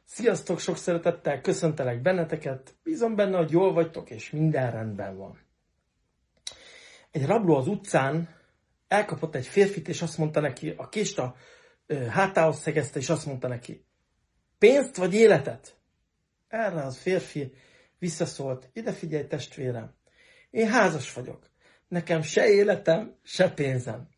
Sziasztok, sok szeretettel köszöntelek benneteket, bízom benne, hogy jól vagytok, és minden rendben van. Egy rabló az utcán elkapott egy férfit, és azt mondta neki, a kést a hátához szegezte, és azt mondta neki, pénzt vagy életet? Erre az férfi visszaszólt, ide figyelj testvérem, én házas vagyok, nekem se életem, se pénzem.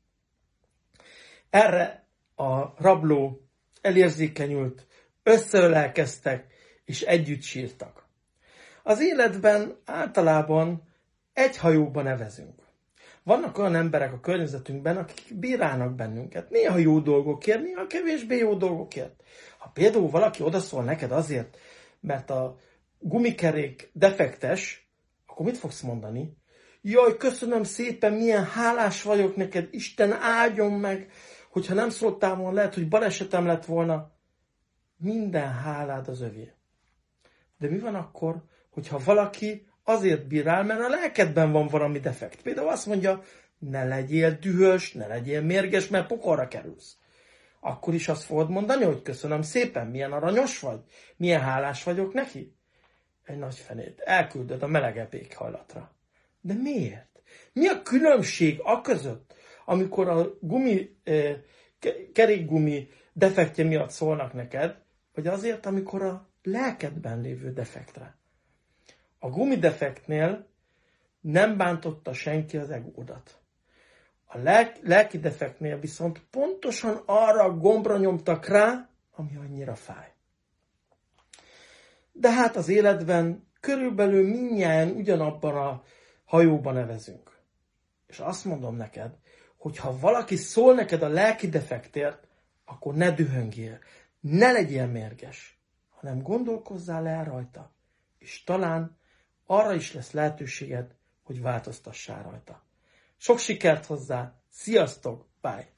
Erre a rabló elérzékenyült, összeölelkeztek, és együtt sírtak. Az életben általában egy hajóban nevezünk. Vannak olyan emberek a környezetünkben, akik bírálnak bennünket. Néha jó dolgokért, néha kevésbé jó dolgokért. Ha például valaki odaszól neked azért, mert a gumikerék defektes, akkor mit fogsz mondani? Jaj, köszönöm szépen, milyen hálás vagyok neked, Isten áldjon meg, hogyha nem szóltál volna, lehet, hogy balesetem lett volna. Minden hálád az övé. De mi van akkor, hogyha valaki azért bírál, mert a lelkedben van valami defekt? Például azt mondja, ne legyél dühös, ne legyél mérges, mert pokolra kerülsz. Akkor is azt fogod mondani, hogy köszönöm szépen, milyen aranyos vagy, milyen hálás vagyok neki? Egy nagy fenét, elküldöd a melegebb éghajlatra. De miért? Mi a különbség aközött, amikor a kerékgumi defektje miatt szólnak neked, vagy azért, amikor a lelkedben lévő defektre? A gumidefektnél nem bántotta senki az egódat. A lelki defektnél viszont pontosan arra a gombra nyomtak rá, ami annyira fáj. De hát az életben körülbelül mindnyájan ugyanabban a hajóban nevezünk. És azt mondom neked, hogy ha valaki szól neked a lelki defektért, akkor ne dühöngél, ne legyél mérges, hanem gondolkozzál el rajta, és talán arra is lesz lehetőséged, hogy változtassál rajta. Sok sikert hozzá, sziasztok, bye!